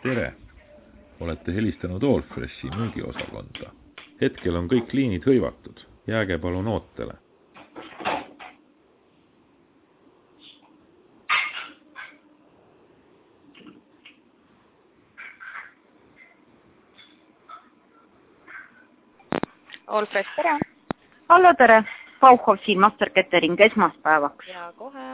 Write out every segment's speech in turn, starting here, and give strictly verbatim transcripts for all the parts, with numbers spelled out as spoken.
tere! Olete helistanud Allfreshi müügiosakonda. Hetkel on kõik liinid hõivatud. Jääge palun ootele. Allfresh, tere! Hallo, tere! Bauhof siin Master Catering esmaspäevaks. Ja kohe.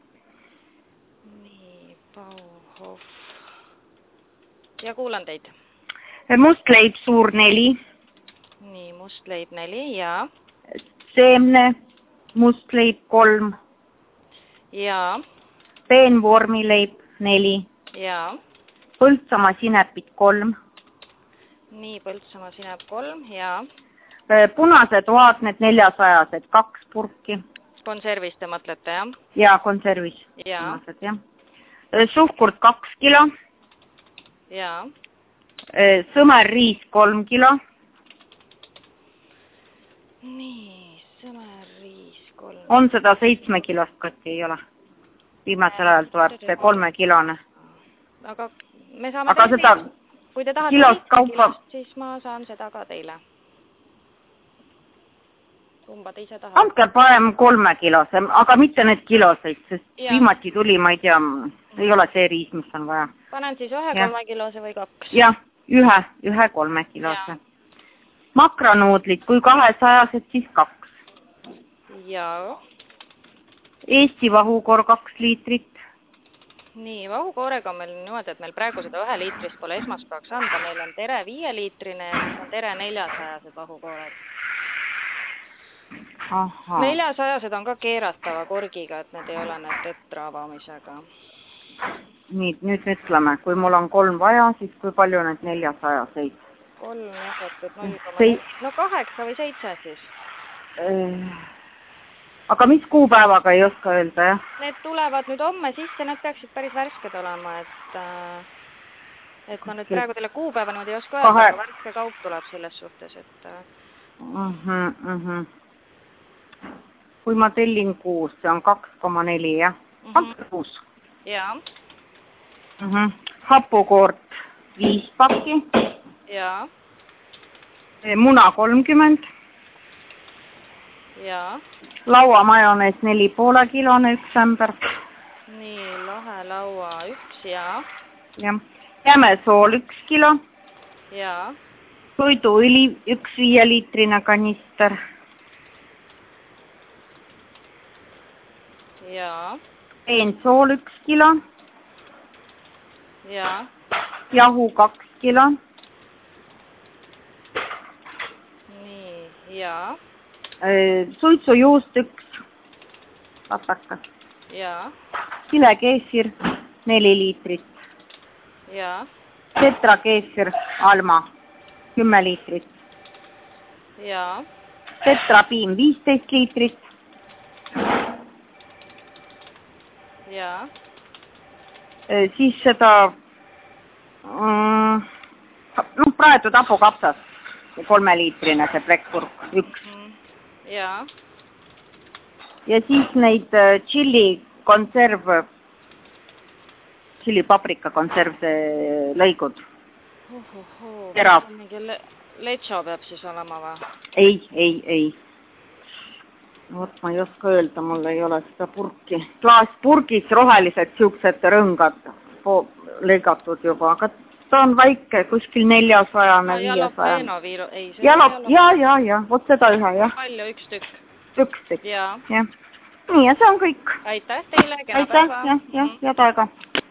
Nii, Bauhof. Ja kuulan teid. Mustleib suur neli. Nii, mustleib neli, ja. Seemne mustleib kolm. Ja. Peenvormileib neli. Ja. Põltsamaa sinepid kolm. Nii, Põltsamaa sinep kolm, ja. Punased vaatned neljasajased, kaks purki. Konservis te mõtlete, jah? Ja, konservis. Ja. Punased, jah. Suhkurt kaks kilo. Ja. Sõmerriis kolm kilo. Nii, sõmerriis kolm. On seda seitsme kilost kotti, ei ole. Viimasel ajal tuleb see kolme kilone. Aga me saame Aga seda kui te tahate kilost kaupa... kilost, siis ma saan seda ka teile. Kumba te ise tahate? Andke parem kolme kilose, aga mitte need kiloseid, sest ja. Viimati tuli, ma ei tea, ei ole see riis, mis on vaja. Panen siis ühe ja. kolme kilose või kaks? Jah, ühe, ühe kolme kilose. Ja. Makranuudlid, kui kahesajased, siis kaks. Ja. Eesti vahukoor kaks liitrit. Nii, vahukoorega on meil niimoodi, et meil praegu seda ühe liitrist pole esmaspäevaks anda. Meil on tere viieliitrine ja on tere neljasajased vahukoored. Aha. neljasajased on ka keeratava korgiga, et need ei ole need tetra avamisega. Nii, nüüd ütleme, kui mul on kolm vaja, siis kui palju need neljasajaseid? Kolm jagatud null koma neli. No kaheksa või seitse siis. Aga mis kuupäevaga ei oska öelda, jah? Need tulevad nüüd homme sisse, need peaksid päris värsked olema, et, et ma nüüd praegu teile kuupäeva nüüd ei oska öelda, Kahe... aga värske kaup tuleb selles suhtes, et... Uh-huh, uh-huh. Kui ma tellin kuus, see on kaks koma neli, jah? Andke kuus. Jaa. Uh-huh. Hapukoort viis pakki. Jaa. Muna kolmkümmend. Jaa. Laua majonees neli poole kilone, üks ämber. Nii, lahe laua üks, jaa. Jah. Jämesool üks kilo. Jaa. Toiduõli üks viieliitrine kanister. Jaa. Peensool üks kilo. Jaa. Jahu kaks kilo. Nii, jaa. Suitsujuust üks patakas. Jaa. Silekeesir neli liitrit. Jaa. Tetrakeesir Alma kümme liitrit. Jaa. Tetrapiim viisteist liitrit. Jaa. Siis seda mm, noh, praetud hapukapsas kolme liitrine see plekkurk üks. Jaa. Ja siis neid chili konserv, chili paprika konserv, see lõigud. Ohohoo, Terav. mingi le lecho peab siis olema või? Ei, ei, ei. Vot ma ei oska öelda, mul ei ole seda purki. Klaaspurgis rohelised siuksed rõngad lõigatud juba, aga ta on väike, kuskil neljasajane, viiesaja. Jalop, ja, ja, ja, vot seda ühe, jah. Palju, üks tükk? Üks tükk, jah. Nii, ja see on kõik. Aitäh teile, kena päeva. Aitäh, jah, jah, ja taega.